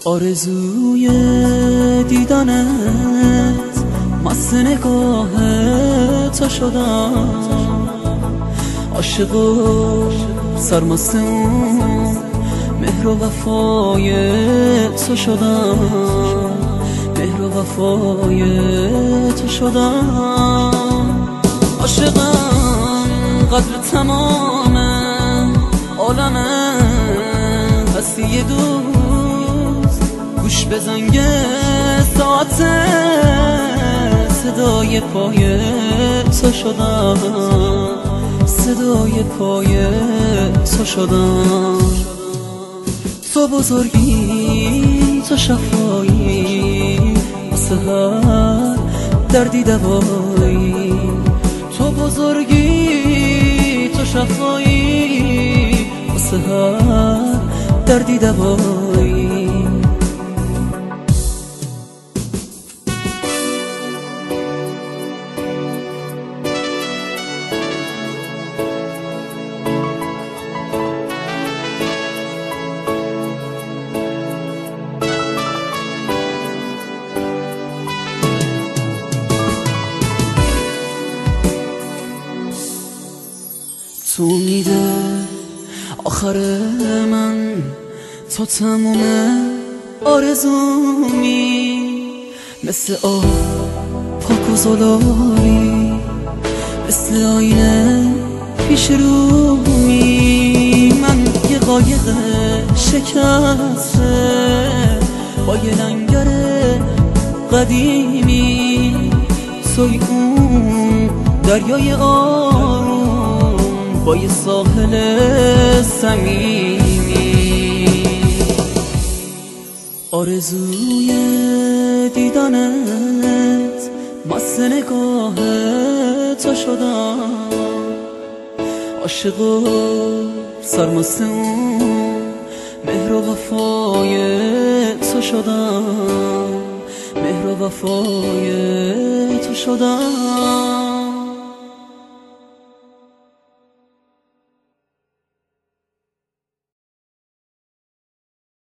آرزوی دیدنت مست نگاه تو شدم، عاشق و سرمست اون مهر و وفای تو شدم، مهر و وفای تو شدم. عاشقم قدر تمام عالمه، هستی دوست گوش به زنگ ساعت، صدای پای تو شدم، صدای پای تو شدم. تو بزرگی، تو شفایی، واسه هر دردی دوایی. تو بزرگی، تو شفایی، واسه هر دردی دوایی. تو میده آخر من، تو تموم آرزومی، مثل آب پاک و زلالی، مثل آینه پیش رومی. من یه قایق شکسته با یه لنگر قدیمی، توی اون دریای آروم با یه ساحل صمیمی. آرزوی دیدنت مست نگاه تو شدم، عاشق و سرمست اون مهر و وفای تو شدم، مهر و وفای تو شدم.